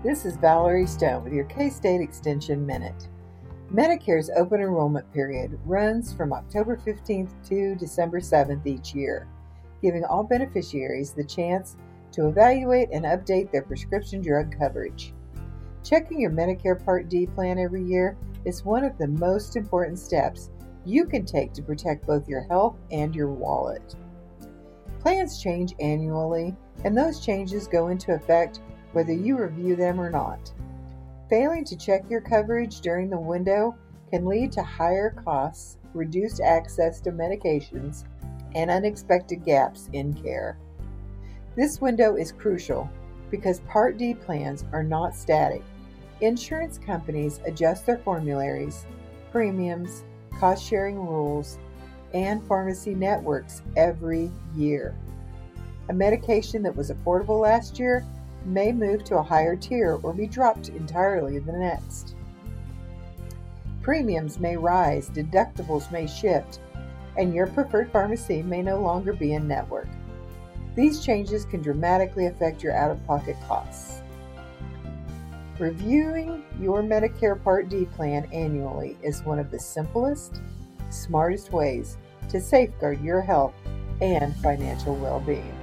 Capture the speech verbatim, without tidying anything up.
This is Valerie Stone with your K-State Extension Minute. Medicare's open enrollment period runs from October fifteenth to December seventh each year, giving all beneficiaries the chance to evaluate and update their prescription drug coverage. Checking your Medicare Part D plan every year is one of the most important steps you can take to protect both your health and your wallet. Plans change annually, and those changes go into effect whether you review them or not. Failing to check your coverage during the window can lead to higher costs, reduced access to medications, and unexpected gaps in care. This window is crucial because Part D plans are not static. Insurance companies adjust their formularies, premiums, cost-sharing rules, and pharmacy networks every year. A medication that was affordable last year may move to a higher tier or be dropped entirely the next. Premiums may rise, deductibles may shift, and your preferred pharmacy may no longer be in network. These changes can dramatically affect your out-of-pocket costs. Reviewing your Medicare Part D plan annually is one of the simplest, smartest ways to safeguard your health and financial well-being.